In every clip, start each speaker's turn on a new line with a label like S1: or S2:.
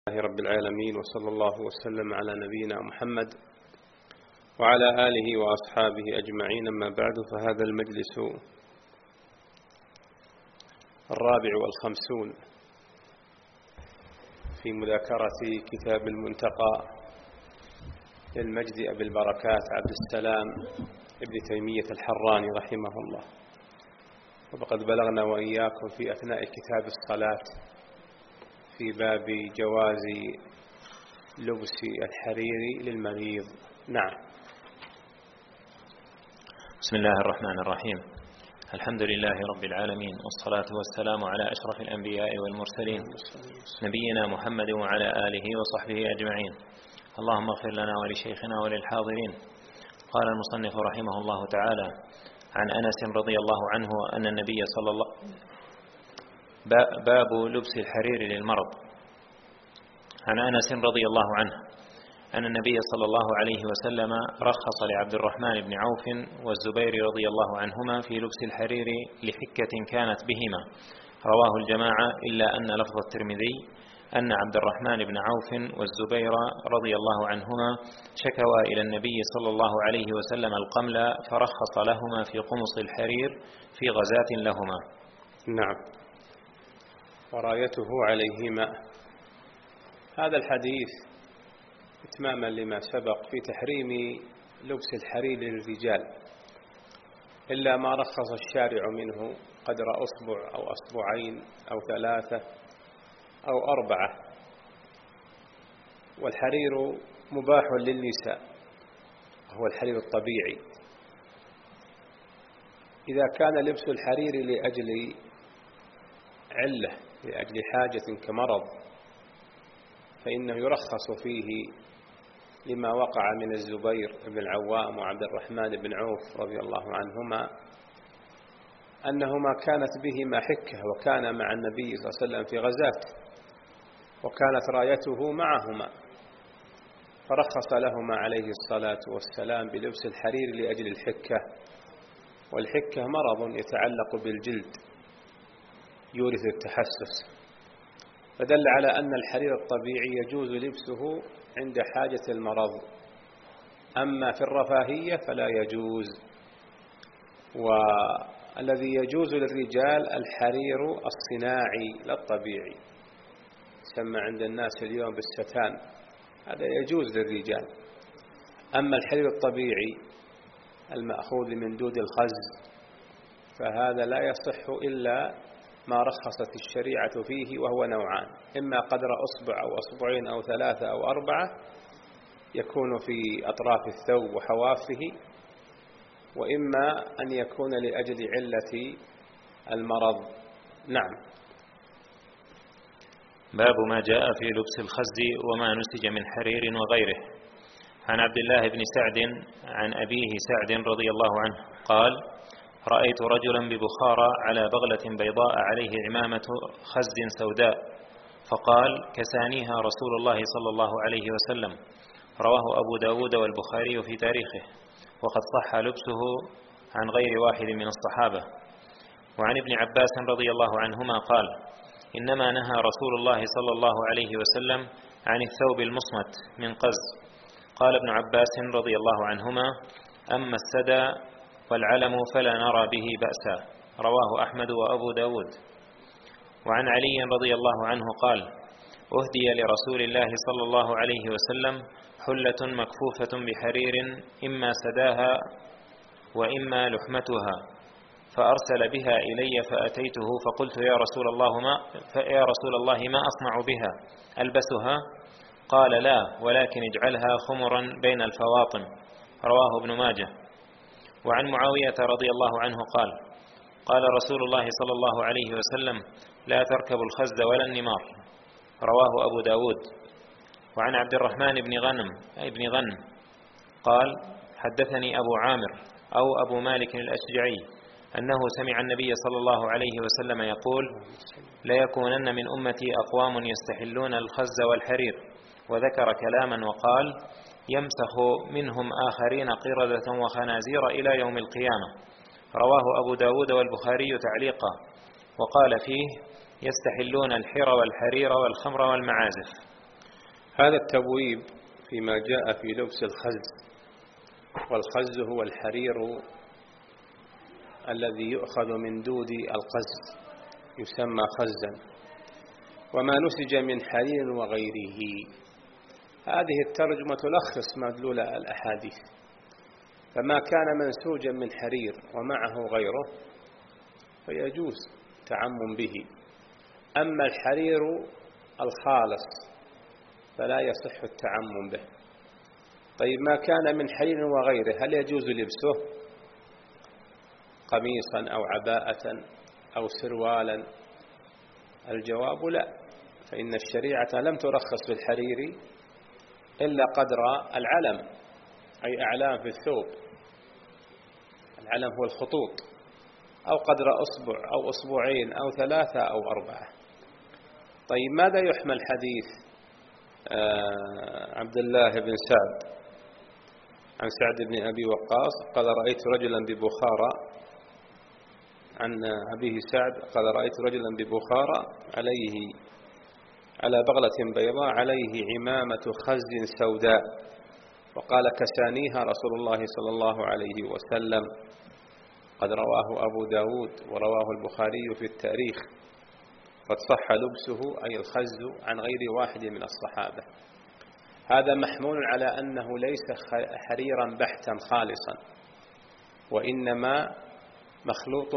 S1: لله رب العالمين، وصلى الله وسلم على نبينا محمد وعلى آله وأصحابه أجمعين. أما بعد، فهذا المجلس 54 في مذاكرة كتاب المنتقى للمجد أبي البركات عبد السلام ابن تيمية الحراني رحمه الله. وقد بلغنا وإياكم في أثناء كتاب الصلاة في باب جواز لبس الحرير للمريض. نعم.
S2: بسم الله الرحمن الرحيم. الحمد لله رب العالمين، والصلاة والسلام على أشرف الأنبياء والمرسلين، نبينا محمد وعلى آله وصحبه أجمعين. اللهم اغفر لنا ولشيخنا وللحاضرين. قال المصنف رحمه الله تعالى: عن أنس رضي الله عنه أن النبي صلى الله باب لبس الحرير للمرض. عن أنس رضي الله عنه أن النبي صلى الله عليه وسلم رخص لعبد الرحمن بن عوف والزبير رضي الله عنهما في لبس الحرير لحكة كانت بهما، رواه الجماعة إلا أن لفظ الترمذي أن عبد الرحمن بن عوف والزبير رضي الله عنهما شكوا إلى النبي صلى الله عليه وسلم القمل فرخص لهما في قمص الحرير في غزاة لهما.
S1: نعم. ورايته عليهما. هذا الحديث إتماما لما سبق في تحريم لبس الحرير للرجال، إلا ما رخص الشارع منه قدر أصبع أو أصبعين أو 3 أو 4. والحرير مباح للنساء، وهو الحرير الطبيعي. إذا كان لبس الحرير لأجل علة، لأجل حاجة كمرض، فإنه يرخص فيه لما وقع من الزبير بن العوام وعبد الرحمن بن عوف رضي الله عنهما، أنهما كانت بهما حكة، وكان مع النبي صلى الله عليه وسلم في غزاة، وكانت رايته معهما، فرخص لهما عليه الصلاة والسلام بلبس الحرير لأجل الحكة. والحكة مرض يتعلق بالجلد يورث التحسس، فدل على أن الحرير الطبيعي يجوز لبسه عند حاجة المرض، أما في الرفاهية فلا يجوز. والذي يجوز للرجال الحرير الصناعي لا الطبيعي، يسمى عند الناس اليوم بالستان، هذا يجوز للرجال. أما الحرير الطبيعي المأخوذ من دود الخز فهذا لا يصح إلا ما رخصت الشريعة فيه، وهو نوعان: إما قدر أصبع أو أصبعين أو 3 أو 4 يكون في أطراف الثوب وحوافه، وإما أن يكون لأجل علة المرض. نعم.
S2: باب ما جاء في لبس الخز وما نسج من حرير وغيره. عن عبد الله بن سعد عن أبيه سعد رضي الله عنه قال: رأيت رجلا ببخارى على بغلة بيضاء عليه عمامة خز سوداء، فقال: كسانيها رسول الله صلى الله عليه وسلم. رواه أبو داود والبخاري في تاريخه، وقد صح لبسه عن غير واحد من الصحابة. وعن ابن عباس رضي الله عنهما قال: إنما نهى رسول الله صلى الله عليه وسلم عن الثوب المصمت من قز. قال ابن عباس رضي الله عنهما: أما السدى والعلم فلا نرى به بأسا. رواه أحمد وأبو داود. وعن علي رضي الله عنه قال: أهدي لرسول الله صلى الله عليه وسلم حلة مكفوفة بحرير، إما سداها وإما لحمتها، فأرسل بها إلي فأتيته فقلت: يا رسول الله ما أصنع بها؟ ألبسها؟ قال: لا، ولكن اجعلها خمرا بين الفواطم. رواه ابن ماجه. وعن معاوية رضي الله عنه قال: قال رسول الله صلى الله عليه وسلم: لا تركبوا الخز ولا النمار. رواه أبو داود. وعن عبد الرحمن بن غنم قال: حدثني أبو عامر أو أبو مالك الأشجعي أنه سمع النبي صلى الله عليه وسلم يقول: ليكونن من أمتي أقوام يستحلون الخز والحرير، وذكر كلاما وقال: يمسخ منهم آخرين قردة وخنازير إلى يوم القيامة. رواه أبو داود والبخاري تعليقا، وقال فيه: يستحلون الحر والحرير والخمر والمعازف.
S1: هذا التبويب فيما جاء في لبس الخز، والخز هو الحرير الذي يؤخذ من دود القز يسمى خزا، وما نسج من حرير وغيره. هذه الترجمة تلخص مدلول الأحاديث، فما كان منسوجا من حرير ومعه غيره فيجوز تعمم به، أما الحرير الخالص فلا يصح التعمم به. طيب ما كان من حرير وغيره هل يجوز لبسه قميصا أو عباءة أو سروالا؟ الجواب لا، فإن الشريعة لم ترخص بالحرير إلا قدر العلم، أي أعلام في الثوب، العلم هو الخطوط، أو قدر أصبع أو أصبعين أو 3 أو 4. طيب ماذا يحمل حديث عبد الله بن سعد عن سعد بن أبي وقاص قال رأيت رجلا ببخارى، عن أبيه سعد قال رأيت رجلا ببخارى على بغلة بيضاء عليه عمامة خز سوداء، وقال كسانيها رسول الله صلى الله عليه وسلم. قد رواه أبو داود ورواه البخاري في التاريخ، قد صح لبسه أي الخز عن غير واحد من الصحابة. هذا محمول على أنه ليس حريرا بحتا خالصا، وإنما مخلوط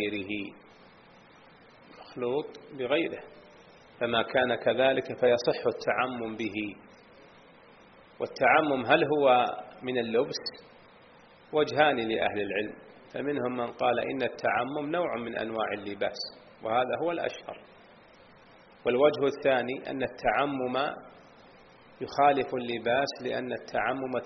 S1: بغيره، فما كان كذلك فيصح التعمم به. والتعمم هل هو من اللبس؟ وجهان لأهل العلم، فمنهم من قال إن التعمم نوع من أنواع اللباس، وهذا هو الأشهر. والوجه الثاني أن التعمم يخالف اللباس، لأن التعمم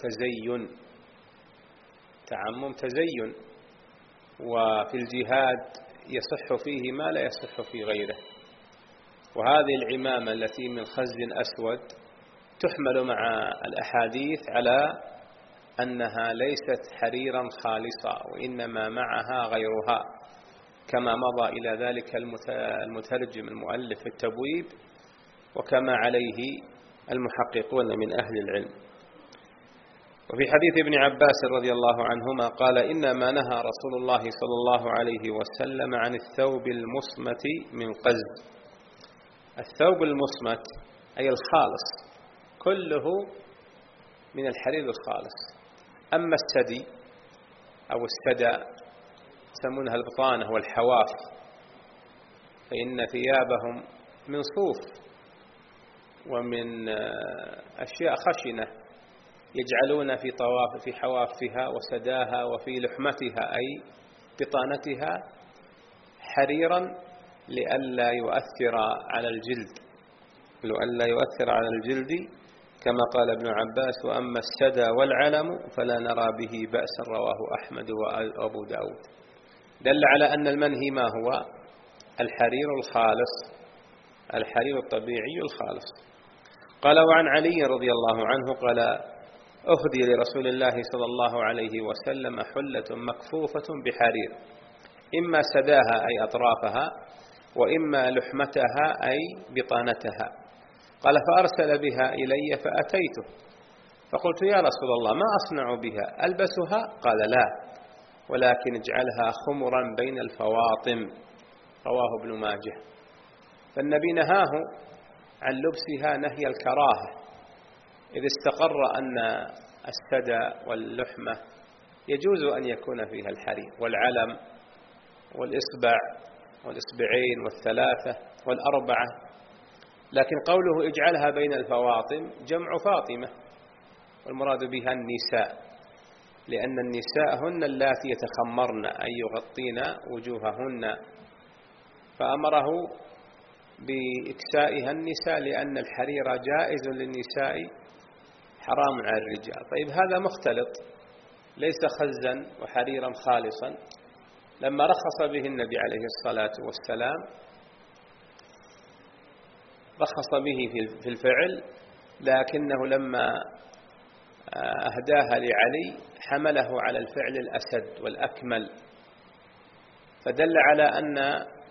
S1: تزين، وفي الجهاد يصح فيه ما لا يصح في غيره. وهذه العمامة التي من خز أسود تحمل مع الأحاديث على أنها ليست حريرا خالصا، وإنما معها غيرها، كما مضى إلى ذلك المترجم المؤلف في التبويب، وكما عليه المحققون من أهل العلم. وفي حديث ابن عباس رضي الله عنهما قال إنما نهى رسول الله صلى الله عليه وسلم عن الثوب المصمت من قز. الثوب المصمت أي الخالص كله من الحرير الخالص. أما السدي أو السدى يسمونها البطانة والحواف، فإن ثيابهم من صوف ومن أشياء خشنة يجعلون في حوافها وسداها وفي لحمتها أي بطانتها حريرا لئلا يؤثر على الجلد، كما قال ابن عباس وأما السدى والعلم فلا نرى به بأسا، رواه أحمد وأبو داود. دل على أن المنهي ما هو الحرير الخالص، الحرير الطبيعي الخالص. قال وعن علي رضي الله عنه قال أهدي لرسول الله صلى الله عليه وسلم حلة مكفوفة بحرير، إما سداها أي أطرافها، وإما لحمتها أي بطانتها. قال فأرسل بها إلي فأتيته فقلت يا رسول الله ما أصنع بها، ألبسها؟ قال لا، ولكن اجعلها خمرا بين الفواطم، رواه ابن ماجه. فالنبي نهاه عن لبسها نهي الكراهة، إذ استقر أن السدى واللحمة يجوز أن يكون فيها الحرير والعلم والإصبع والإصبعين والثلاثة والأربعة، لكن قوله اجعلها بين الفواطم جمع فاطمة، والمراد بها النساء، لأن النساء هن اللاتي يتخمرن أي يغطين وجوههن، فأمره بإكسائها النساء لأن الحرير جائز للنساء حرام على الرجال. طيب هذا مختلط، ليس خزا وحريرا خالصا. لما رخص به النبي عليه الصلاة والسلام رخص به في الفعل، لكنه لما أهداها لعلي حمله على الفعل الأسد والأكمل، فدل على أن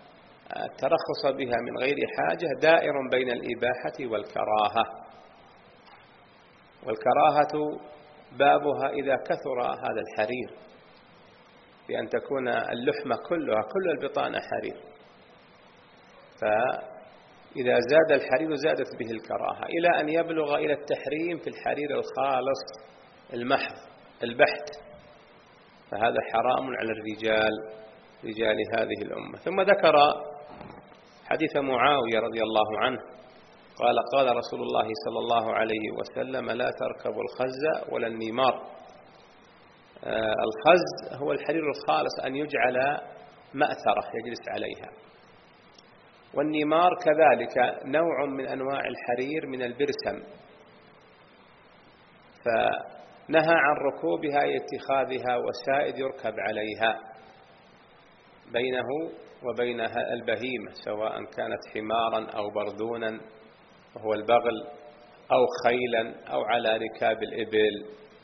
S1: الترخص بها من غير حاجة دائر بين الإباحة والكراهة. والكراهة بابها إذا كثر هذا الحرير، بأن تكون اللحمة كلها كل البطانة حرير، فإذا زاد الحرير زادت به الكراهة إلى أن يبلغ إلى التحريم في الحرير الخالص المحض البحت، فهذا حرام على رجال هذه الأمة. ثم ذكر حديث معاوية رضي الله عنه قال: قال رسول الله صلى الله عليه وسلم: لا تركبوا الخز ولا النمار. الخز هو الحرير الخالص، أن يجعل مأثرة يجلس عليها، والنمار كذلك نوع من أنواع الحرير من البرسم، فنهى عن ركوبها اتخاذها وسائد يركب عليها بينه وبين البهيمة، سواء كانت حمارا أو بردونا وهو البغل، أو خيلا، أو على ركاب الإبل.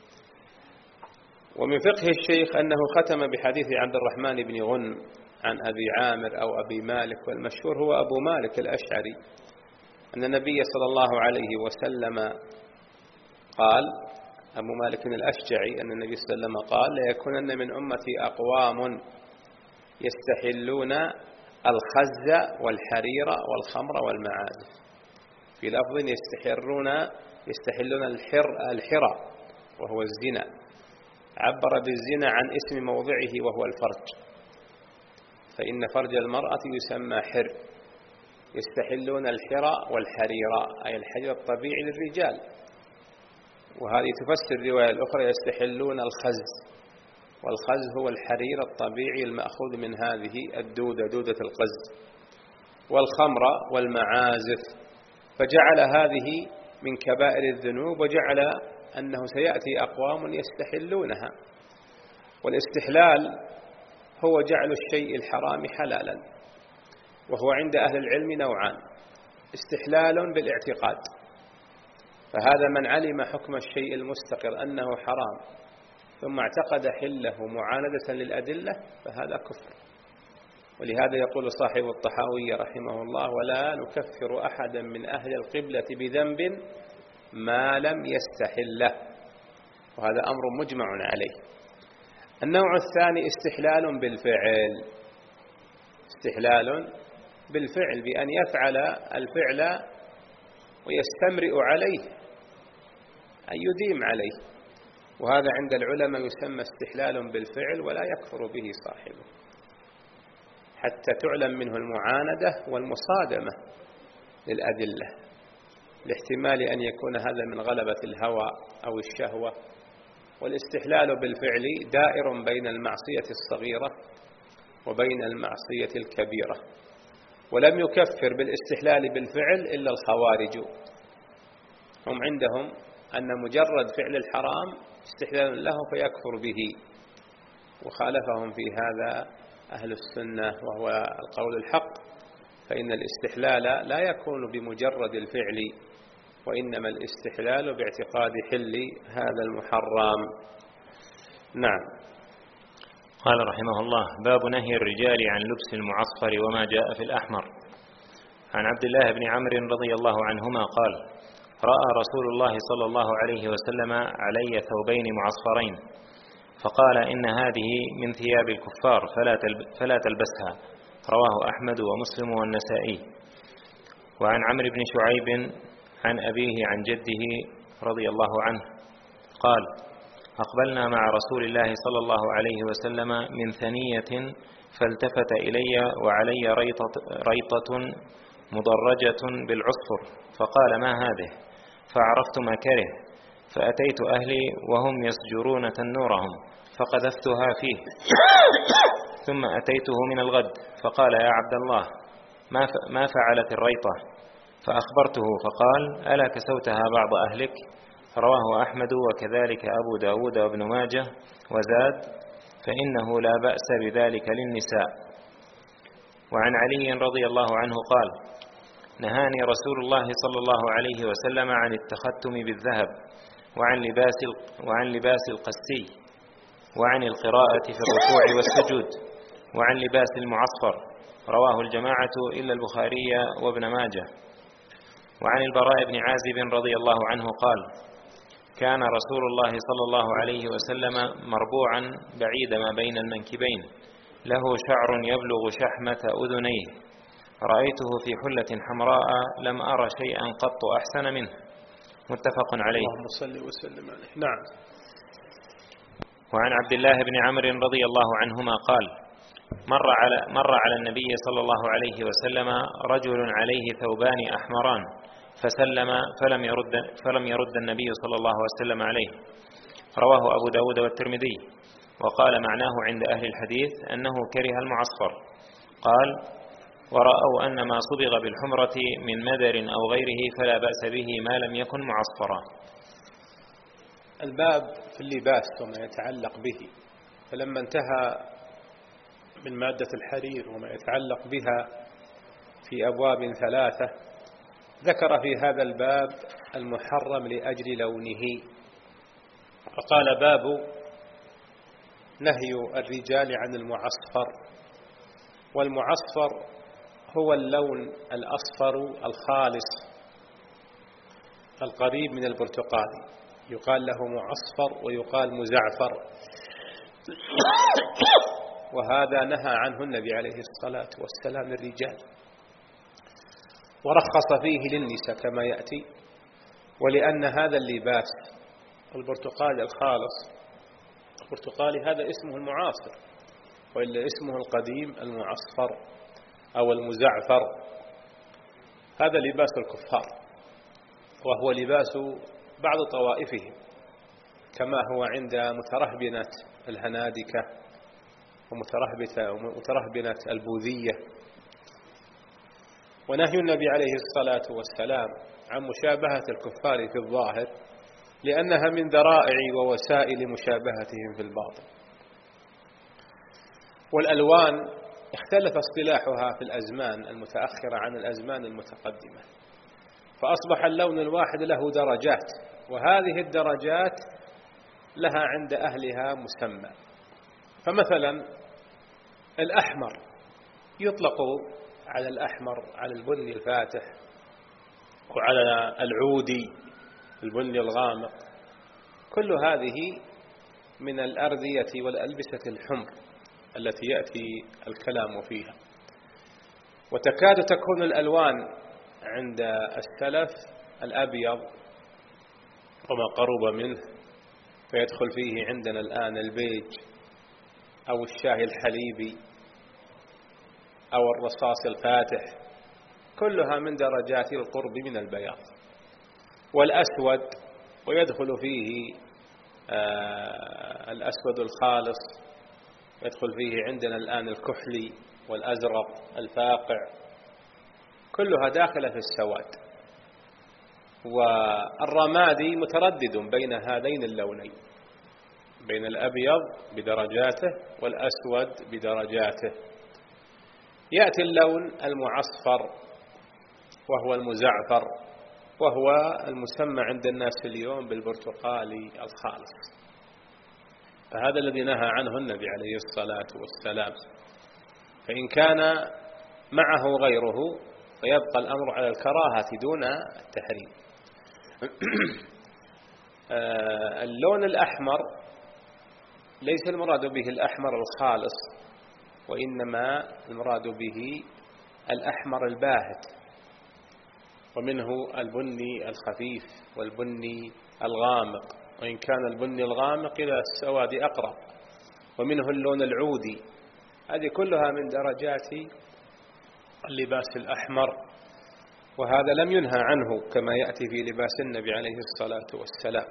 S1: ومن فقه الشيخ أنه ختم بحديث عبد الرحمن بن غنم عن أبي عامر أو أبي مالك، والمشهور هو أبو مالك الأشعري، أن النبي صلى الله عليه وسلم قال، أبو مالك الأشجعي، أن النبي صلى الله عليه وسلم قال: ليكونن من أمتي أقوام يستحلون الخز والحرير والخمر والمعازف. في لفظ يستحلون الحرى وهو الزنا، عبر بالزنا عن اسم موضعه وهو الفرج، فإن فرج المرأة يسمى حر. يستحلون الحرى والحرير أي الحرير الطبيعي للرجال، وهذه تفسر الرواية الأخرى يستحلون الخز، والخز هو الحرير الطبيعي المأخوذ من هذه الدودة، دودة القز، والخمر والمعازف، فجعل هذه من كبائر الذنوب، وجعل أنه سيأتي أقوام يستحلونها. والاستحلال هو جعل الشيء الحرام حلالا، وهو عند أهل العلم نوعان: استحلال بالاعتقاد، فهذا من علم حكم الشيء المستقر أنه حرام ثم اعتقد حله معاندة للأدلة، فهذا كفر. ولهذا يقول صاحب الطحاوي رحمه الله: ولا نكفر أحدا من أهل القبلة بذنب ما لم يستحله، وهذا أمر مجمع عليه. النوع الثاني استحلال بالفعل، بأن يفعل الفعل ويستمرئ عليه، أن يديم عليه، وهذا عند العلماء يسمى استحلال بالفعل ولا يكفر به صاحبه، حتى تعلم منه المعاندة والمصادمة للأدلة، لاحتمال أن يكون هذا من غلبة الهوى أو الشهوة. والاستحلال بالفعل دائر بين المعصية الصغيرة وبين المعصية الكبيرة، ولم يكفر بالاستحلال بالفعل إلا الخوارج، هم عندهم أن مجرد فعل الحرام استحلال له فيكفر به، وخالفهم في هذا أهل السنة وهو القول الحق، فإن الاستحلال لا يكون بمجرد الفعل، وإنما الاستحلال باعتقاد حل هذا المحرم. نعم.
S2: قال رحمه الله: باب نهي الرجال عن لبس المعصفر وما جاء في الأحمر. عن عبد الله بن عمرو رضي الله عنهما قال: رأى رسول الله صلى الله عليه وسلم علي ثوبين معصفرين، فقال: إن هذه من ثياب الكفار فلا تلبسها. رواه أحمد ومسلم والنسائي. وعن عمرو بن شعيب عن أبيه عن جده رضي الله عنه قال: أقبلنا مع رسول الله صلى الله عليه وسلم من ثنية، فالتفت إلي وعلي ريطة مضرجة بالعصفر، فقال: ما هذه؟ فعرفت ما كره، فأتيت أهلي وهم يسجرون تنورهم، فقذفتها فيه، ثم أتيته من الغد، فقال: يا عبد الله، ما فعلت الريطة؟ فأخبرته، فقال: ألا كسوتها بعض أهلك؟ رواه أحمد وكذلك أبو داود وابن ماجه، وزاد: فإنه لا بأس بذلك للنساء. وعن علي رضي الله عنه قال: نهاني رسول الله صلى الله عليه وسلم عن التختم بالذهب، وعن لباس القسي، وعن القراءة في الركوع والسجود، وعن لباس المعصفر. رواه الجماعة إلا البخاري وابن ماجه. وعن البراء بن عازب رضي الله عنه قال: كان رسول الله صلى الله عليه وسلم مربوعا بعيد ما بين المنكبين، له شعر يبلغ شحمة أذنيه، رأيته في حلة حمراء لم أرى شيئا قط أحسن منه. متفق عليه.
S1: اللهم صل وسلم عليه. نعم.
S2: وعن عبد الله بن عمرو رضي الله عنهما قال: مر على النبي صلى الله عليه وسلم رجل عليه ثوبان أحمران فسلم فلم يرد النبي صلى الله عليه وسلم عليه. رواه أبو داود والترمذي. وقال معناه عند أهل الحديث أنه كره المعصفر. قال: ورأوا أن ما صبغ بالحمرة من مدر أو غيره فلا بأس به ما لم يكن معصفرا.
S1: الباب في اللباس وما يتعلق به، فلما انتهى من مادة الحرير وما يتعلق بها في أبواب 3 ذكر في هذا الباب المحرم لأجل لونه، فقال: باب نهي الرجال عن المعصفر. والمعصفر هو اللون الأصفر الخالص القريب من البرتقال، يقال له معصفر ويقال مزعفر، وهذا نهى عنه النبي عليه الصلاة والسلام الرجال، ورخص فيه للنساء كما يأتي. ولأن هذا اللباس البرتقالي الخالص، البرتقالي هذا اسمه المعاصر، وإلا اسمه القديم المعصفر أو المزعفر، هذا لباس الكفار، وهو لباس بعض طوائفهم، كما هو عند مترهبنة الهنادكة ومترهبنة البوذية. ونهي النبي عليه الصلاة والسلام عن مشابهة الكفار في الظاهر لأنها من ذرائع ووسائل مشابهتهم في الباطن. والألوان اختلف اصطلاحها في الأزمان المتأخرة عن الأزمان المتقدمة، فأصبح اللون الواحد له درجات، وهذه الدرجات لها عند أهلها مسمى. فمثلا الأحمر يطلق على الأحمر على البني الفاتح، وعلى العودي البني الغامق، كل هذه من الأردية والألبسة الحمر التي يأتي الكلام فيها. وتكاد تكون الألوان عند السلف الأبيض وما قرب منه، فيدخل فيه عندنا الآن البيج أو الشاهي الحليبي أو الرصاص الفاتح، كلها من درجات القرب من البياض. والأسود، ويدخل فيه الأسود الخالص، يدخل فيه عندنا الآن الكحلي والأزرق الفاقع، كلها داخلة في السواد. والرمادي متردد بين هذين اللونين، بين الأبيض بدرجاته والأسود بدرجاته. يأتي اللون المعصفر وهو المزعفر، وهو المسمى عند الناس اليوم بالبرتقالي الخالص، فهذا الذي نهى عنه النبي عليه الصلاة والسلام. فإن كان معه غيره فيبقى الأمر على الكراهة دون التحريم. اللون الأحمر ليس المراد به الأحمر الخالص، وإنما المراد به الأحمر الباهت، ومنه البني الخفيف والبني الغامق، وإن كان البني الغامق إلى السواد أقرب، ومنه اللون العودي. هذه كلها من درجات اللباس الأحمر، وهذا لم ينهى عنه كما يأتي في لباس النبي عليه الصلاة والسلام.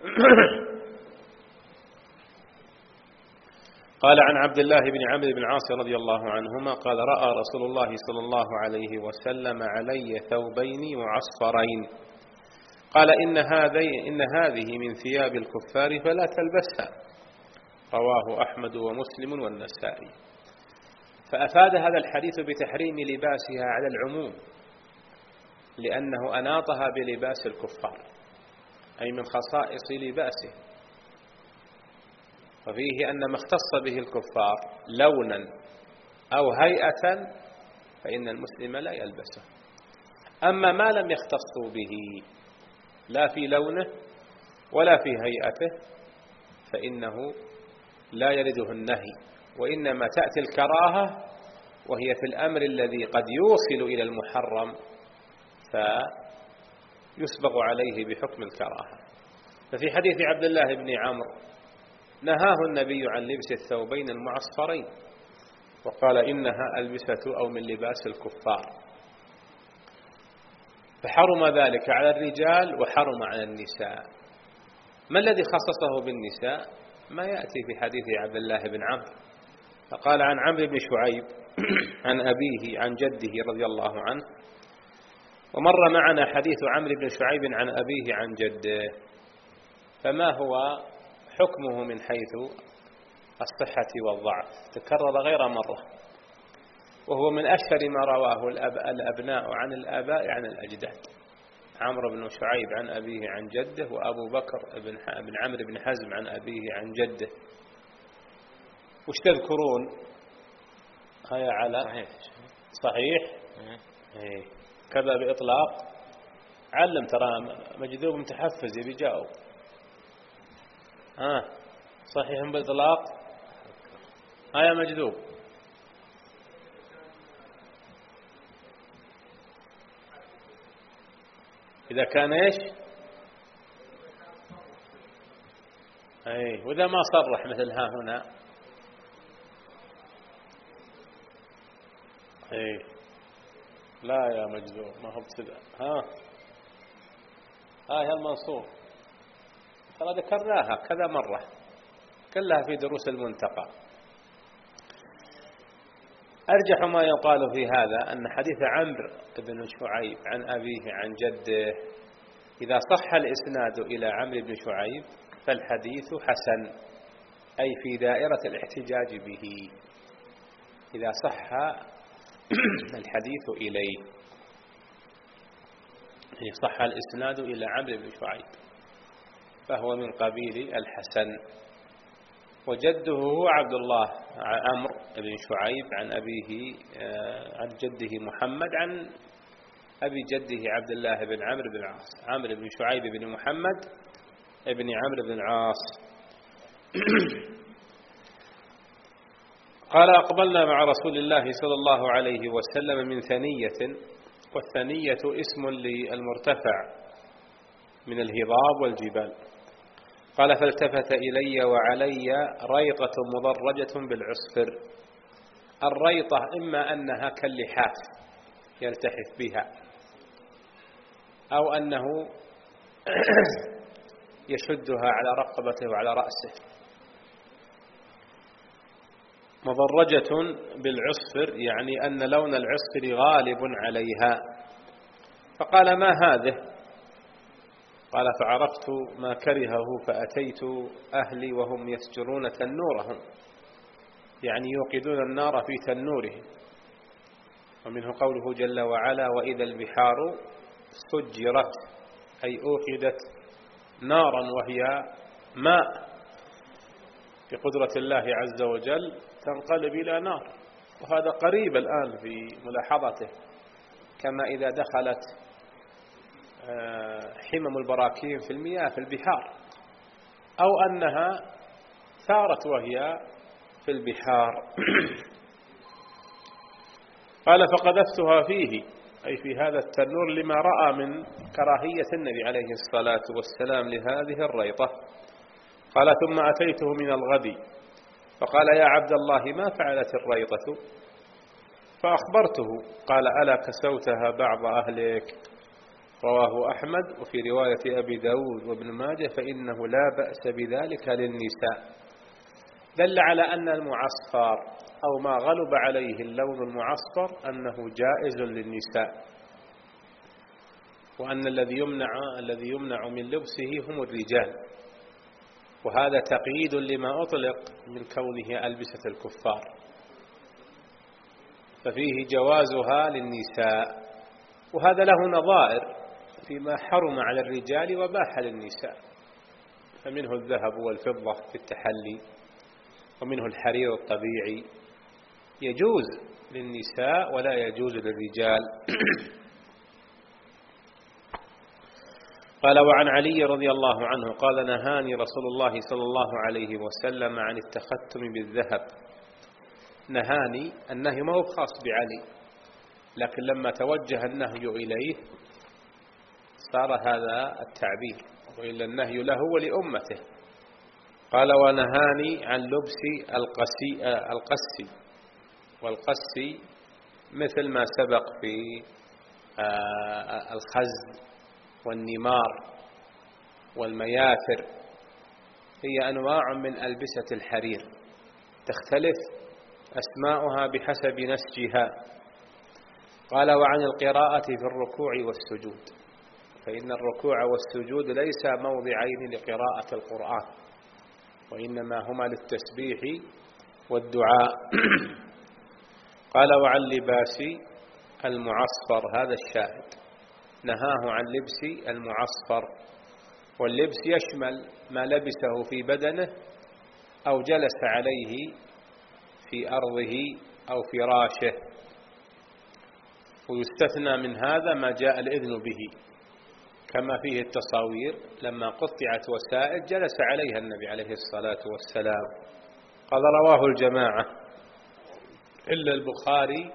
S1: قال عن عبد الله بن عمرو بن العاص رضي الله عنهما قال: رأى رسول الله صلى الله عليه وسلم علي ثوبين معصفرين، قال: إن هذه من ثياب الكفار فلا تلبسها. رواه أحمد ومسلم والنسائي. فأفاد هذا الحديث بتحريم لباسها على العموم، لأنه أناطها بلباس الكفار، أي من خصائص لباسه، وفيه أن ما اختص به الكفار لونا أو هيئة فإن المسلم لا يلبسه. أما ما لم يختصوا به لا في لونه ولا في هيئته فإنه لا يرده النهي، وإنما تأتي الكراهة وهي في الأمر الذي قد يوصل إلى المحرم فيسبغ عليه بحكم الكراهة. ففي حديث عبد الله بن عمرو نهاه النبي عن لبس الثوبين المعصفرين وقال إنها ألبسة أو من لباس الكفار، فحرم ذلك على الرجال وحرم على النساء. ما الذي خصصه بالنساء؟ ما يأتي في حديث عبد الله بن عمرو، فقال عن عمرو بن شعيب عن أبيه عن جده رضي الله عنه، ومر معنا حديث عمرو بن شعيب عن أبيه عن جده، فما هو حكمه من حيث الصحة والضعف؟ تكرر غير مرة، وهو من أشهر ما رواه الأبناء عن الآباء عن الأجداد. عمرو بن شعيب عن أبيه عن جده، وأبو بكر بن عمرو بن حزم عن أبيه عن جده. وش تذكرون؟ هيا على صحيح كذا بإطلاق. علم ترى مجذوب متحفز يبي يجاوب. صحيح بإطلاق. هيا مجذوب. إذا كان إيش؟ وإذا ما صرح مثل ها هنا. لا يا مجذوب ما هو بسدع. هاي المنصور ترى ذكرناها كذا مرة كلها في دروس المنتقى. أرجح ما يقال في هذا أن حديث عمرو بن شعيب عن أبيه عن جده إذا صح الإسناد إلى عمرو بن شعيب فالحديث حسن، أي في دائرة الاحتجاج به إذا صح الحديث إليه، يعني صح الإسناد إلى عمرو بن شعيب فهو من قبيل الحسن. وجده هو عبد الله عمرو بن شعيب عن أبيه عن جده محمد عن أبي جده عبد الله بن عمرو بن العاص، عمرو بن شعيب بن محمد ابن عمرو بن العاص. قال أقبلنا مع رسول الله صلى الله عليه وسلم من ثنية، والثنية اسم للمرتفع من الهضاب والجبال. قال فالتفت إلي وعلي ريطة مضرجة بالعصفر. الريطة إما أنها كاللحاف يلتحف بها، أو أنه يشدها على رقبته وعلى رأسه. مضرجة بالعصفر يعني أن لون العصفر غالب عليها. فقال ما هذه؟ قال فعرفت ما كرهه فأتيت أهلي وهم يسجرون تنورهم، يعني يوقدون النار في تنورهم. ومنه قوله جل وعلا وإذا البحار سجرت، أي أوقدت نارا وهي ماء بقدرة الله عز وجل تنقلب إلى نار. وهذا قريب الآن في ملاحظته، كما إذا دخلت حمم البراكين في المياه في البحار، أو أنها ثارت وهي في البحار. قال فقذفتها فيه، أي في هذا التنور، لما رأى من كراهية النبي عليه الصلاة والسلام لهذه الريطة. قال ثم أتيته من الغد فقال يا عبد الله ما فعلت الريطة؟ فأخبرته. قال ألا كسوتها بعض أهلك؟ رواه أحمد، وفي رواية أبي داود وابن ماجه فإنه لا بأس بذلك للنساء. دل على أن المعصفر أو ما غلب عليه اللون المعصفر أنه جائز للنساء، وأن الذي يمنع من لبسه هم الرجال، وهذا تقييد لما أطلق من كونه ألبسة الكفار، ففيه جوازها للنساء. وهذا له نظائر فيما حرم على الرجال وباح للنساء، فمنه الذهب والفضة في التحلي، ومنه الحرير الطبيعي يجوز للنساء ولا يجوز للرجال. قال وعن علي رضي الله عنه قال نهاني رسول الله صلى الله عليه وسلم عن التختم بالذهب. نهاني، النهي ما هو خاص بعلي، لكن لما توجه النهي إليه صار هذا التعبير، وإلا النهي له ولأمته. قال ونهاني عن لبس القسي، والقسي مثل ما سبق في الخز والنمار والمياثر، هي أنواع من ألبسة الحرير تختلف أسماؤها بحسب نسجها. قال وعن القراءة في الركوع والسجود، فإن الركوع والسجود ليس موضعين لقراءة القرآن، وإنما هما للتسبيح والدعاء. قال وعن لباس المعصفر، هذا الشاهد، نهاه عن لبس المعصفر، واللبس يشمل ما لبسه في بدنه أو جلس عليه في أرضه أو فراشه، ويستثنى من هذا ما جاء الإذن به، كما فيه التصاوير لما قطعت وسائد جلس عليها النبي عليه الصلاة والسلام. قال رواه الجماعة إلا البخاري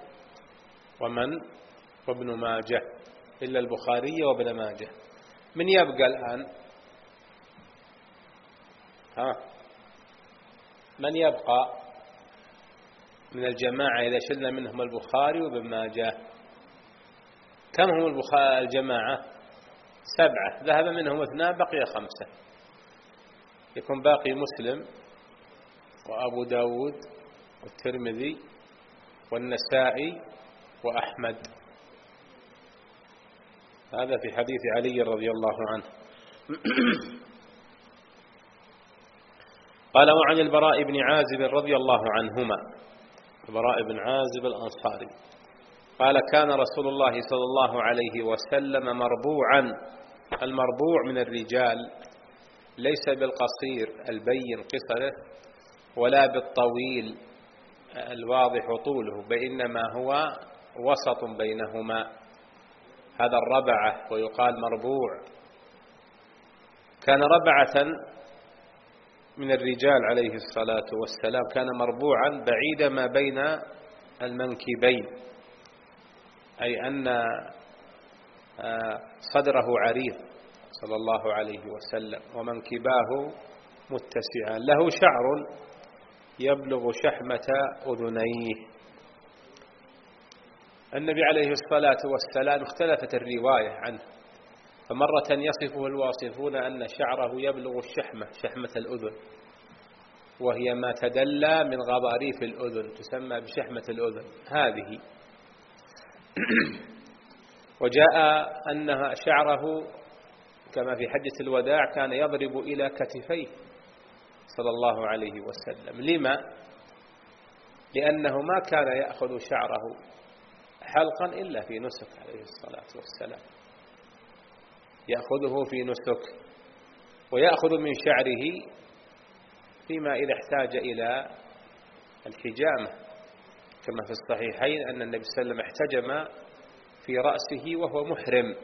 S1: وابن ماجه، إلا البخاري وابن ماجه. من يبقى الآن؟ من يبقى من الجماعة إذا شلنا منهم البخاري وابن ماجه؟ كم هم الجماعة؟ 7، ذهب منهم 2 بقي 5، يكون باقي مسلم وأبو داود والترمذي والنسائي وأحمد. هذا في حديث علي رضي الله عنه. قال وعن البراء بن عازب رضي الله عنهما، البراء بن عازب الأنصاري قال كان رسول الله صلى الله عليه وسلم مربوعا. المربوع من الرجال ليس بالقصير البين قصره ولا بالطويل الواضح طوله، بإنما هو وسط بينهما، هذا الربعة ويقال مربوع. كان ربعة من الرجال عليه الصلاة والسلام، كان مربوعا بعيد ما بين المنكبين، أي أن صدره عريض صلى الله عليه وسلم ومنكباه متسعان، له شعر يبلغ شحمة أذنيه. النبي عليه الصلاة والسلام اختلفت الرواية عنه، فمرة يصفه الواصفون أن شعره يبلغ شحمة الأذن، وهي ما تدلى من غضاريف الأذن، تسمى بشحمة الأذن هذه. وجاء أنها شعره كما في حجة الوداع كان يضرب إلى كتفيه صلى الله عليه وسلم. لما؟ لأنه ما كان يأخذ شعره حلقا إلا في نسك عليه الصلاة والسلام، يأخذه في نسك، ويأخذ من شعره فيما إذا احتاج إلى الحجامة، كما في الصحيحين أن النبي صلى الله عليه وسلم احتجم في رأسه وهو محرم.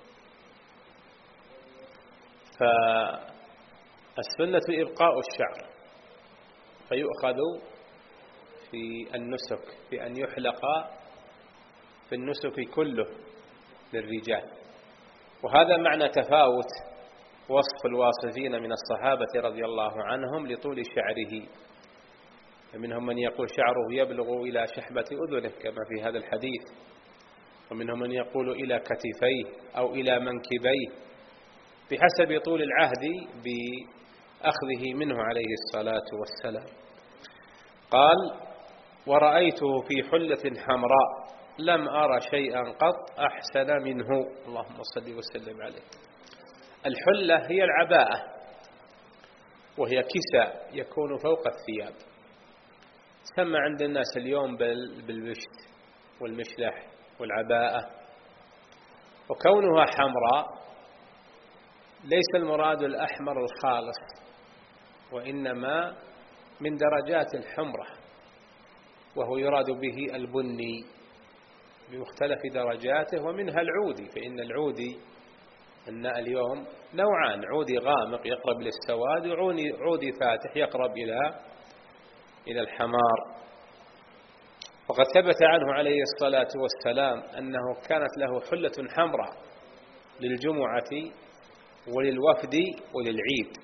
S1: فالسنة إبقاء الشعر، فيؤخذ في النسك بأن يحلق في النسك كله للرجال. وهذا معنى تفاوت وصف الواصفين من الصحابة رضي الله عنهم لطول شعره، فمنهم من يقول شعره يبلغ إلى شحمة أذنه كما في هذا الحديث، ومنهم من يقول إلى كتفيه أو إلى منكبيه بحسب طول العهد بأخذه منه عليه الصلاة والسلام. قال ورأيته في حلة حمراء لم أرى شيئا قط أحسن منه، اللهم صل وسلم عليه. الحلة هي العباءة، وهي كساء يكون فوق الثياب، سمى عند الناس اليوم بالبشت والمشلح والعباءة. وكونها حمراء ليس المراد الأحمر الخالص، وإنما من درجات الحمرة، وهو يراد به البني بمختلف درجاته، ومنها العودي، فإن العودي أن اليوم نوعان: عودي غامق يقرب للسواد، وعودي فاتح يقرب إلى الحمار. وقد ثبت عنه عليه الصلاة والسلام أنه كانت له حلة حمراء للجمعة وللوفد وللعيد.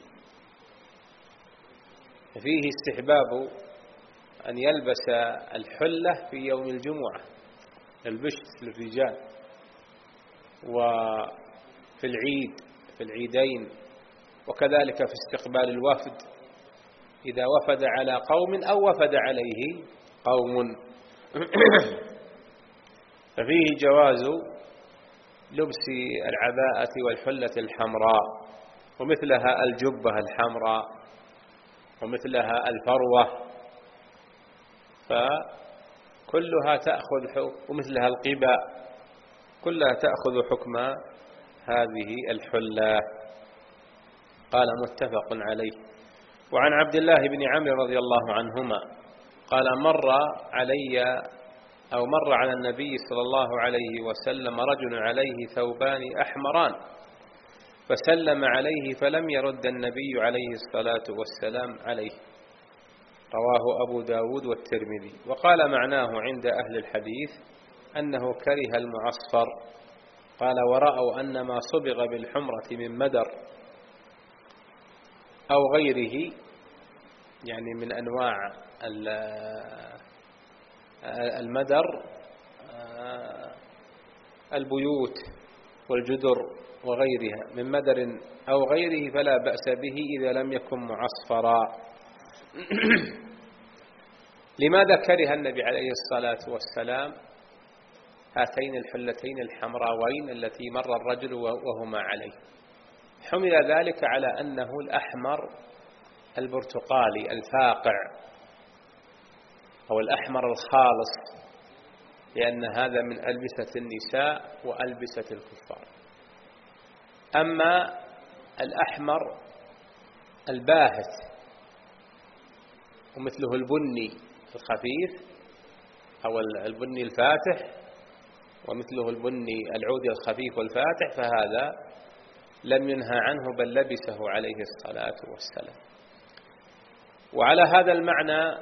S1: فيه استحباب أن يلبس الحلة في يوم الجمعة البشت للرجال، وفي العيد في العيدين، وكذلك في استقبال الوفد إذا وفد على قوم أو وفد عليه قوم. ففيه جواز لبس العباءة والحلة الحمراء، ومثلها الجبة الحمراء، ومثلها الفروة، فكلها تأخذ ومثلها القباء، كلها تأخذ حكم هذه الحلة. قال متفق عليه. وعن عبد الله بن عمرو رضي الله عنهما قال مر على النبي صلى الله عليه وسلم رجل عليه ثوبان أحمران فسلم عليه فلم يرد النبي عليه الصلاة والسلام عليه. رواه أبو داود والترمذي. وقال معناه عند أهل الحديث أنه كره المعصفر. قال ورأوا أن ما صبغ بالحمرة من مدر أو غيره، يعني من أنواع المدر، البيوت والجدر وغيرها، من مدر أو غيره فلا بأس به إذا لم يكن معصفرا. لماذا كره النبي عليه الصلاة والسلام هاتين الحلتين الحمراوين التي مر الرجل وهما عليه؟ حمل ذلك على أنه الأحمر البرتقالي الفاقع أو الأحمر الخالص، لأن هذا من ألبسة النساء وألبسة الكفار. أما الأحمر الباهت ومثله البني الخفيف أو البني الفاتح ومثله البني العودي الخفيف والفاتح، فهذا لم ينهى عنه بل لبسه عليه الصلاة والسلام. وعلى هذا المعنى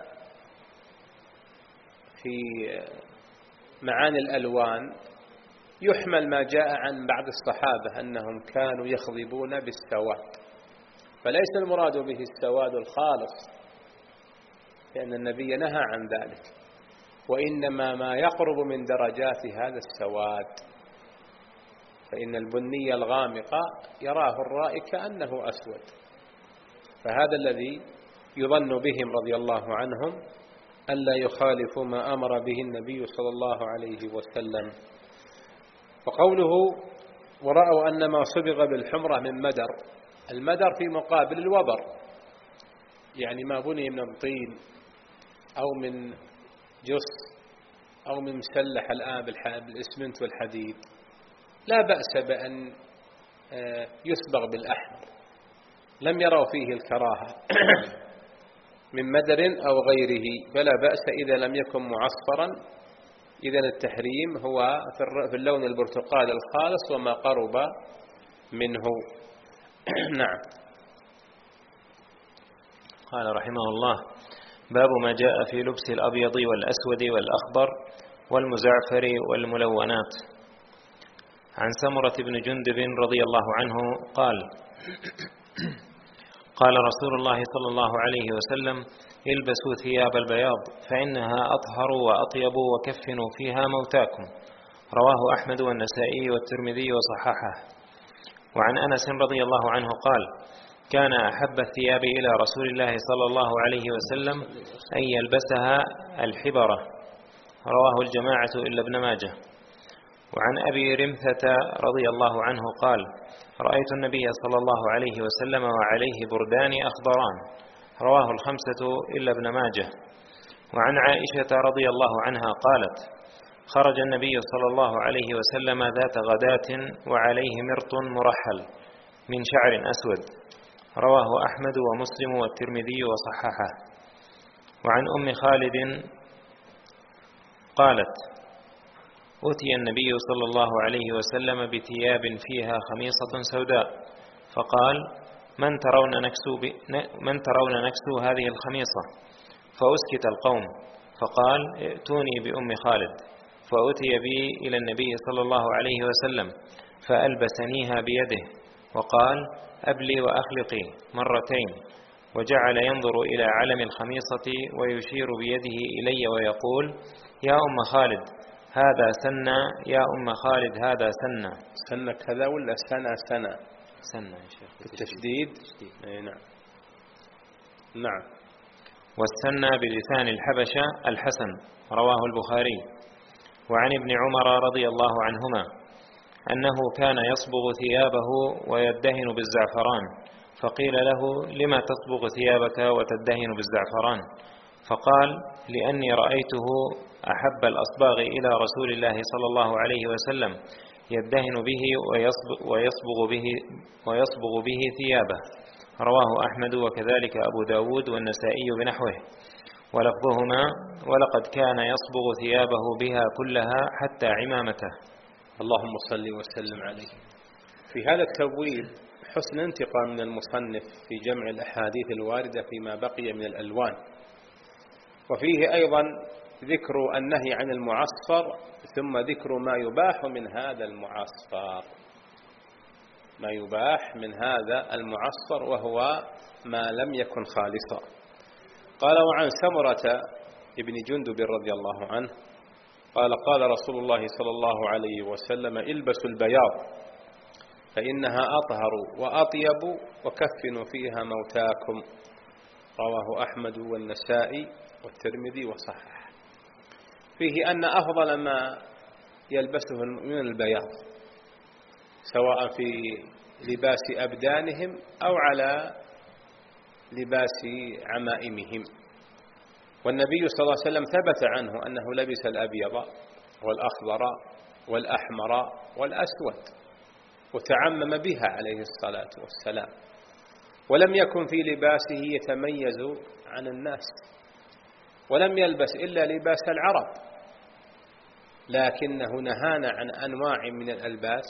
S1: في معاني الألوان يحمل ما جاء عن بعض الصحابة أنهم كانوا يخضبون بالسواد، فليس المراد به السواد الخالص لأن النبي نهى عن ذلك، وإنما ما يقرب من درجات هذا السواد. فإن البني الغامق يراه الرائي كأنه أسود، فهذا الذي يظن بهم رضي الله عنهم ألا يخالفوا ما أمر به النبي صلى الله عليه وسلم. وقوله ورأوا أن ما صبغ بالحمرة من مدر، المدر في مقابل الوبر، يعني ما بني من الطين أو من جص أو من مسلح الآن بالإسمنت والحديد، لا بأس بأن يصبغ بالأحمر، لم يروا فيه الكراهة من مدر أو غيره، فلا بأس إذا لم يكن معصفرا. إذن التحريم هو في اللون البرتقالي الخالص وما قرب منه. نعم.
S2: قال رحمه الله: باب ما جاء في لبس الأبيض والأسود والأخضر والمزعفر والملونات. عن سمرة بن جندب رضي الله عنه قال: قال رسول الله صلى الله عليه وسلم: البسوا ثياب البياض فإنها أطهر وأطيب وكفنوا فيها موتاكم. رواه أحمد والنسائي والترمذي وصححه. وعن أنس رضي الله عنه قال: كان أحب الثياب إلى رسول الله صلى الله عليه وسلم أن يلبسها الحبرة. رواه الجماعة إلا ابن ماجه. وعن أبي رمثة رضي الله عنه قال: رأيت النبي صلى الله عليه وسلم وعليه بردان أخضران. رواه الخمسة إلا ابن ماجه. وعن عائشة رضي الله عنها قالت: خرج النبي صلى الله عليه وسلم ذات غداة وعليه مرط مرحل من شعر أسود. رواه أحمد ومسلم والترمذي وصححه. وعن أم خالد قالت: أتي النبي صلى الله عليه وسلم بثياب فيها خميصة سوداء فقال: من ترون نكسو هذه الخميصة؟ فأسكت القوم، فقال: ائتوني بأم خالد. فأتي بي إلى النبي صلى الله عليه وسلم فألبسنيها بيده وقال: أبلي وأخلقي مرتين، وجعل ينظر إلى علم الخميصة ويشير بيده إلي ويقول: يا أم خالد هذا سنة، يا أم خالد هذا سنة.
S1: سنة كذا ولا سنة؟
S2: سنة يا شيخ
S1: بالتشديد. نعم. نعم.
S2: والسنة بلسان الحبشة الحسن، رواه البخاري. وعن ابن عمر رضي الله عنهما أنه كان يصبغ ثيابه ويدهن بالزعفران، فقيل له: لما تصبغ ثيابك وتدهن بالزعفران؟ فقال: لأني رأيته أحب الأصباغ إلى رسول الله صلى الله عليه وسلم يدهن به ويصبغ به ثيابه. رواه أحمد وكذلك أبو داود والنسائي بنحوه، ولفظهما: ولقد كان يصبغ ثيابه بها كلها حتى عمامته.
S1: اللهم صل وسلم عليه. في هذا التبويب حسن انتقام من المصنف في جمع الأحاديث الواردة فيما بقي من الألوان، وفيه أيضا ذكر النهي عن المعصفر، ثم ذكر ما يباح من هذا المعصفر، ما يباح من هذا المعصفر وهو ما لم يكن خالصا. قال: وعن سمرة ابن جندب رضي الله عنه قال: قال رسول الله صلى الله عليه وسلم: البسوا البياض فإنها أطهر وأطيب وكفنوا فيها موتاكم. رواه أحمد والنسائي والترمذي وصححه. فيه أن أفضل ما يلبسه المؤمنون البياض، سواء في لباس أبدانهم أو على لباس عمائمهم. والنبي صلى الله عليه وسلم ثبت عنه أنه لبس الأبيض والأخضر والأحمر والأسود، وتعمم بها عليه الصلاة والسلام، ولم يكن في لباسه يتميز عن الناس، ولم يلبس إلا لباس العرب، لكنه نهانا عن أنواع من الألباس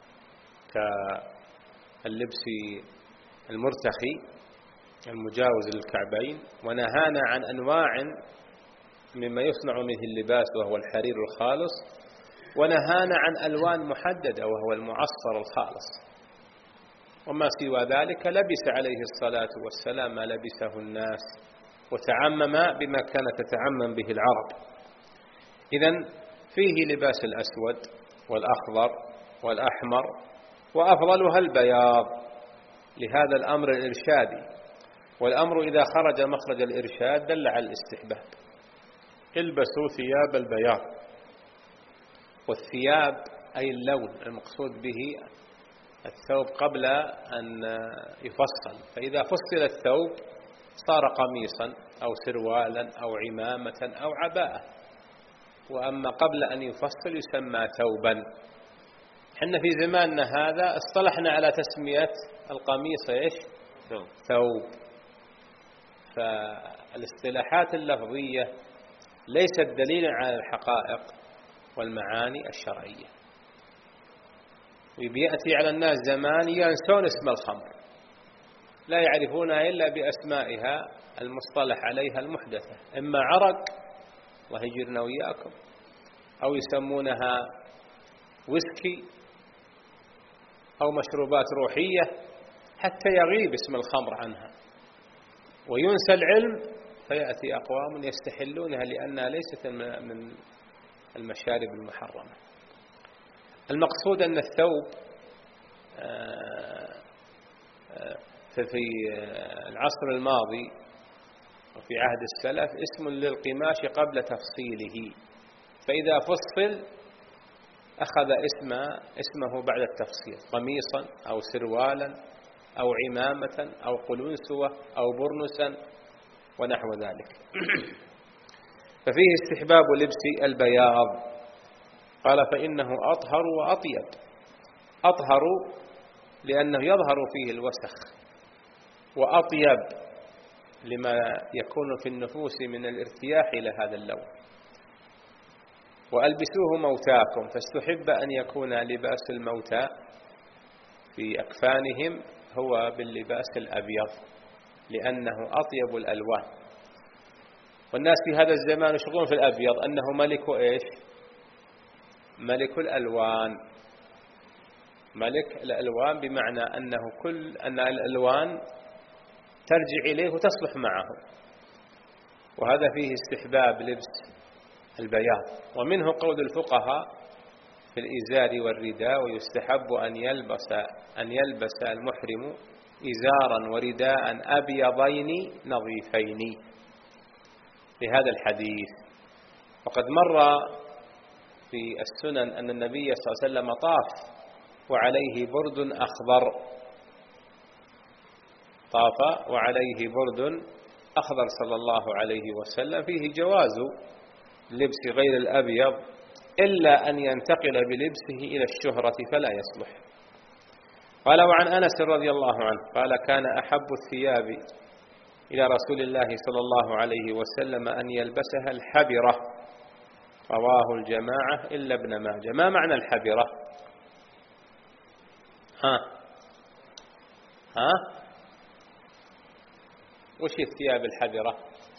S1: كاللبس المرتخي المجاوز للكعبين، ونهانا عن أنواع مما يصنع منه اللباس وهو الحرير الخالص، ونهانا عن ألوان محددة وهو المعصر الخالص. وما سوى ذلك لبس عليه الصلاة والسلام ما لبسه الناس، وتعمم بما كانت تتعمم به العرب. إذن فيه لباس الأسود والأخضر والأحمر، وأفضلها البياض لهذا الأمر الإرشادي، والأمر إذا خرج مخرج الإرشاد دل على الاستحباب. البسوا ثياب البياض، والثياب أي اللون، المقصود به الثوب قبل أن يفصل، فإذا فصل الثوب صار قميصا أو سروالا أو عمامة أو عباءة، وأما قبل أن يفصل يسمى ثوبا. حنا في زماننا هذا اصطلحنا على تسمية القميص إيش؟ ثوب. فالاصطلاحات اللفظية ليست دليلا على الحقائق والمعاني الشرعية. ويأتي على الناس زمان ينسون اسم الخمر، لا يعرفونها إلا بأسمائها المصطلح عليها المحدثة، إما عرق الله يجرنا وإياكم، أو يسمونها ويسكي أو مشروبات روحية، حتى يغيب اسم الخمر عنها وينسى العلم، فيأتي أقوام يستحلونها لأنها ليست من المشارب المحرمة. المقصود أن الثوب في العصر الماضي وفي عهد السلف اسم للقماش قبل تفصيله، فإذا فصل أخذ اسمه بعد التفصيل، قميصا أو سروالا أو عمامة أو قلنسوة أو برنسا ونحو ذلك. ففيه استحباب لبس البياض. قال: فإنه أطهر وأطيب. أطهر لأنه يظهر فيه الوسخ، وأطيب لما يكون في النفوس من الارتياح إلى هذا اللون. وألبسوه موتاكم، فاستحب أن يكون لباس الموتى في أكفانهم هو باللباس الأبيض لأنه أطيب الألوان. والناس في هذا الزمان يشغلون في الأبيض أنه ملك إيش؟ ملك الألوان. ملك الألوان بمعنى أن الألوان ترجع إليه وتصلح معه، وهذا فيه استحباب لبس البياض. ومنه قول الفقهاء في الإزار والرداء: ويستحب أن يلبس المحرم إزارا ورداء أبيضين نظيفين لهذا الحديث. وقد مر في السنن أن النبي صلى الله عليه وسلم طاف وعليه برد أخضر، طاف وعليه برد أخضر صلى الله عليه وسلم، فيه جواز لبس غير الأبيض إلا أن ينتقل بلبسه إلى الشهرة فلا يصلح. قال: وعن أنس رضي الله عنه قال: كان أحب الثياب إلى رسول الله صلى الله عليه وسلم أن يلبسها الحبرة، رواه الجماعة إلا ابن ماجه. ما معنى الحبرة؟ وش الثياب الحبرة؟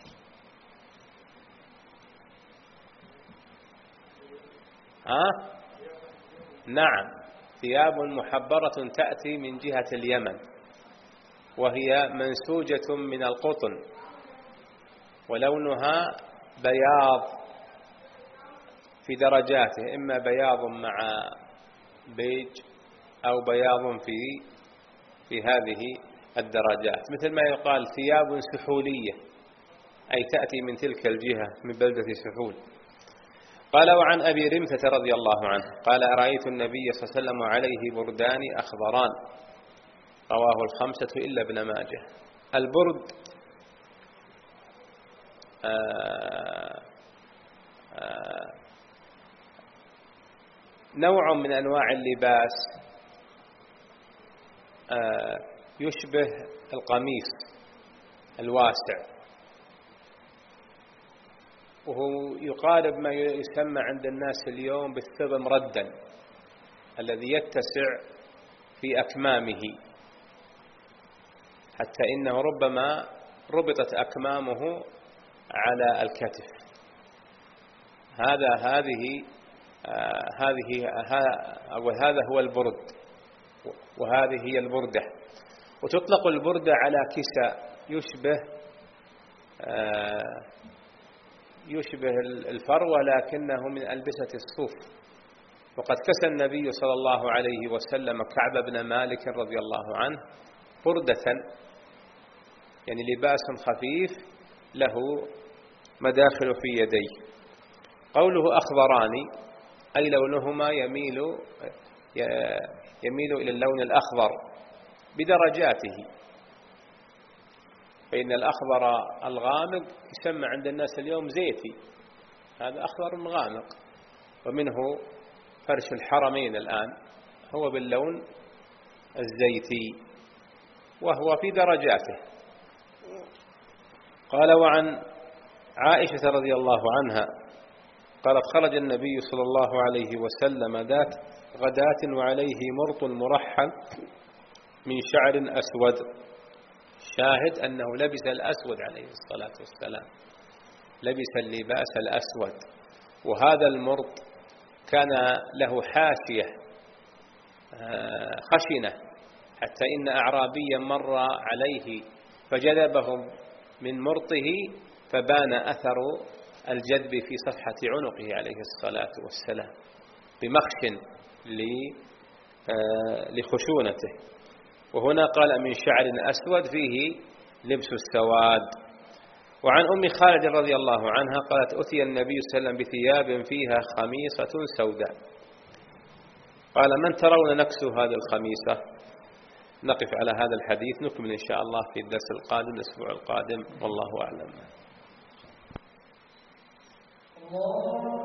S1: نعم، ثياب محبرة تأتي من جهة اليمن، وهي منسوجة من القطن، ولونها بياض في درجاته، إما بياض مع بيج أو بياض في هذه الدرجات، مثل ما يقال ثياب سحولية، أي تأتي من تلك الجهة من بلدة سحول. قال: وعن أبي رمثة رضي الله عنه قال: رأيت النبي صلى الله عليه وسلم عليه بردان أخضران، رواه الخمسة إلا ابن ماجه. البرد نوع من أنواع اللباس يشبه القميص الواسع، وهو يقارب ما يسمى عند الناس اليوم بالثوب مردا الذي يتسع في أكمامه، حتى إنه ربما ربطت أكمامه على الكتف. هذا هو البرد، وهذه هي البردة. وتطلق البردة على كساء يشبه الفرو، ولكنه من ألبسة الصوف. وقد كسى النبي صلى الله عليه وسلم كعب بن مالك رضي الله عنه بردة، يعني لباس خفيف له مداخل في يديه. قوله أخضران أي لونهما يميل إلى اللون الأخضر بدرجاته، فإن الأخضر الغامق يسمى عند الناس اليوم زيتي، هذا أخضر غامق. ومنه فرش الحرمين الآن هو باللون الزيتي، وهو في درجاته. قال: وعن عائشة رضي الله عنها قالت: خرج النبي صلى الله عليه وسلم ذات غداة وعليه مرط مرحل من شعر أسود. شاهد أنه لبس الأسود عليه الصلاة والسلام، لبس اللباس الأسود. وهذا المرط كان له حاشية خشنة، حتى إن أعرابيا مر عليه فجذبه من مرطه فبان أثر الجذب في صفحة عنقه عليه الصلاة والسلام بمخش لخشونته. وهنا قال من شعر أسود فيه لبس السواد. وعن أم خالد رضي الله عنها قالت: أتي النبي صلى الله عليه وسلم بثياب فيها خميصة سوداء. قال: من ترون نكسو هذه الخميصة؟ نقف على هذا الحديث، نكمل إن شاء الله في الدرس القادم الأسبوع القادم، والله أعلم.